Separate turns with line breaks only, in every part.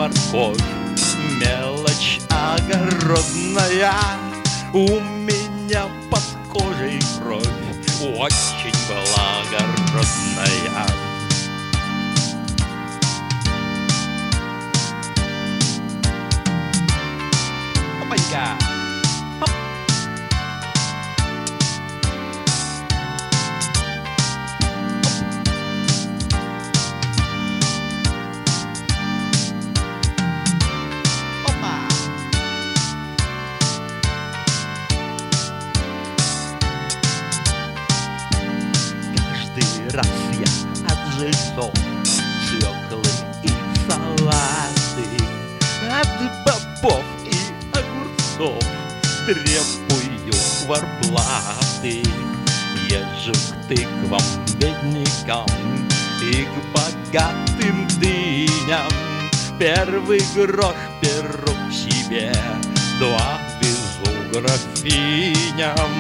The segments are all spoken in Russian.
морковь, мелочь огородная. У меня под кожей кровь очень благородная. Опанька! Раз я от жильцов свеклы и салаты, от бобов и огурцов требую кварплаты. Езжу к тыквам, беднякам и к богатым дыням. Первый грош беру себе, два везу графиням.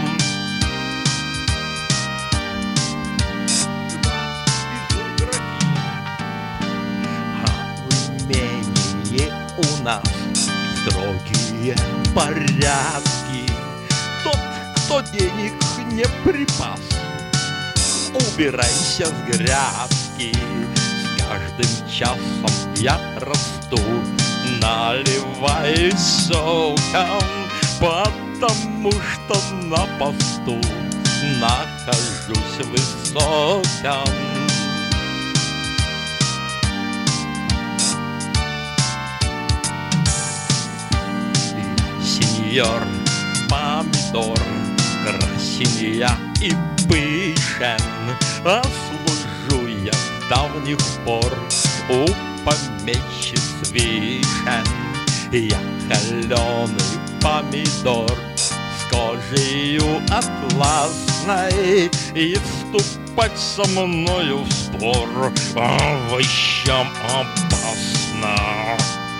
У нас строгие порядки. Тот, кто денег не припас, убирайся с грядки. С каждым часом я расту, наливаюсь соком, потому что на посту нахожусь высоком. Сеньор помидор красен я и пышен, а служу я с давних пор у помещиц вишен. Я холеный помидор с кожею атласной, и вступать со мною в спор овощам опасно.